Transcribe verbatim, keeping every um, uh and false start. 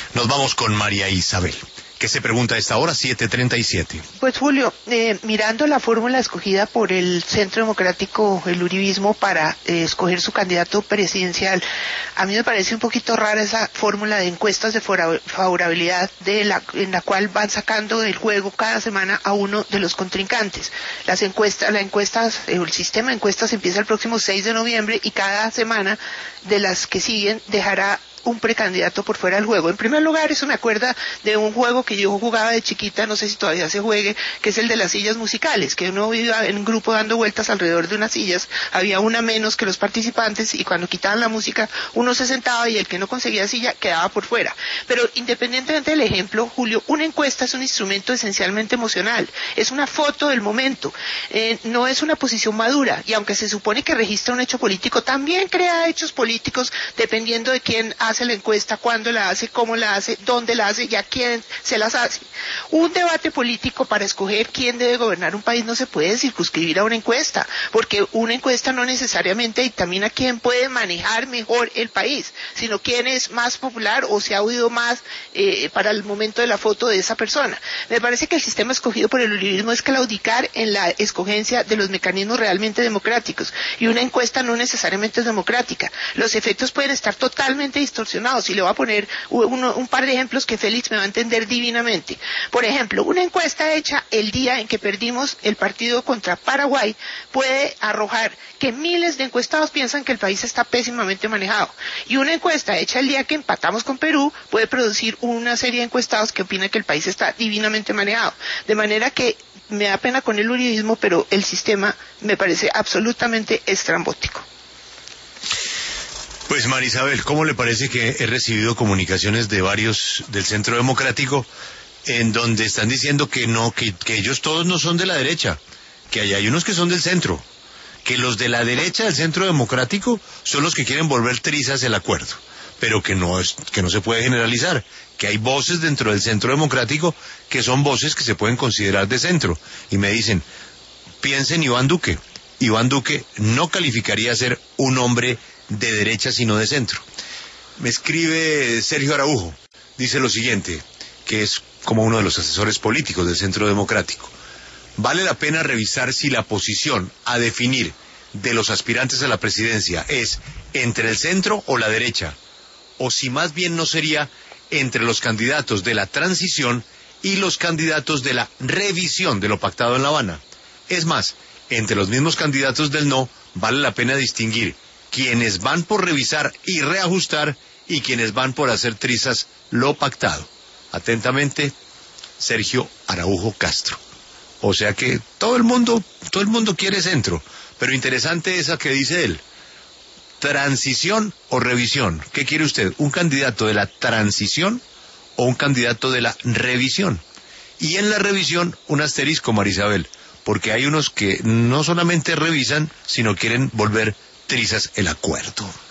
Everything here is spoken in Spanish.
Nos vamos con María Isabel, que se pregunta a esta hora, siete treinta y siete. Pues Julio, eh, mirando la fórmula escogida por el Centro Democrático, el uribismo, para eh, escoger su candidato presidencial, a mí me parece un poquito rara esa fórmula de encuestas de favorabilidad de la, en la cual van sacando del juego cada semana a uno de los contrincantes. Las encuestas, la encuestas, el sistema de encuestas empieza el próximo seis de noviembre y cada semana de las que siguen dejará un precandidato por fuera del juego. En primer lugar, eso me acuerda de un juego que yo jugaba de chiquita, no sé si todavía se juegue, que es el de las sillas musicales, que uno iba en un grupo dando vueltas alrededor de unas sillas, había una menos que los participantes y cuando quitaban la música uno se sentaba y el que no conseguía silla quedaba por fuera. Pero independientemente del ejemplo, Julio, una encuesta es un instrumento esencialmente emocional, es una foto del momento, eh, no es una posición madura, y aunque se supone que registra un hecho político, también crea hechos políticos dependiendo de quién hace la encuesta, cuándo la hace, cómo la hace, dónde la hace y a quién se las hace. Un debate político para escoger quién debe gobernar un país no se puede circunscribir a una encuesta, porque una encuesta no necesariamente dictamina quién puede manejar mejor el país, sino quién es más popular o se ha oído más eh, para el momento de la foto de esa persona. Me parece que el sistema escogido por el uribismo es claudicar en la escogencia de los mecanismos realmente democráticos, y una encuesta no necesariamente es democrática. Los efectos pueden estar totalmente distorsionados, y le voy a poner uno, un par de ejemplos que Félix me va a entender divinamente. Por ejemplo, una encuesta hecha el día en que perdimos el partido contra Paraguay puede arrojar que miles de encuestados piensan que el país está pésimamente manejado, y una encuesta hecha el día que empatamos con Perú puede producir una serie de encuestados que opinan que el país está divinamente manejado. De manera que me da pena con el uribismo, pero el sistema me parece absolutamente estrambótico. Pues María Isabel, ¿cómo le parece que he recibido comunicaciones de varios del Centro Democrático en donde están diciendo que no, que, que ellos todos no son de la derecha, que allá hay unos que son del centro, que los de la derecha del Centro Democrático son los que quieren volver trizas el acuerdo, pero que no es, que no se puede generalizar, que hay voces dentro del Centro Democrático que son voces que se pueden considerar de centro, y me dicen, piensen Iván Duque, Iván Duque no calificaría ser un hombre de derecha sino de centro. Me escribe Sergio Araujo, dice lo siguiente, que es como uno de los asesores políticos del Centro Democrático: vale la pena revisar si la posición a definir de los aspirantes a la presidencia es entre el centro o la derecha, o si más bien no sería entre los candidatos de la transición y los candidatos de la revisión de lo pactado en La Habana. Es más, entre los mismos candidatos del no vale la pena distinguir quienes van por revisar y reajustar y quienes van por hacer trizas lo pactado. Atentamente, Sergio Araujo Castro. O sea que todo el mundo, todo el mundo quiere centro, pero interesante esa que dice él. ¿Transición o revisión? ¿Qué quiere usted? ¿Un candidato de la transición o un candidato de la revisión? Y en la revisión, un asterisco, María Isabel, porque hay unos que no solamente revisan, sino quieren volver trizas el acuerdo.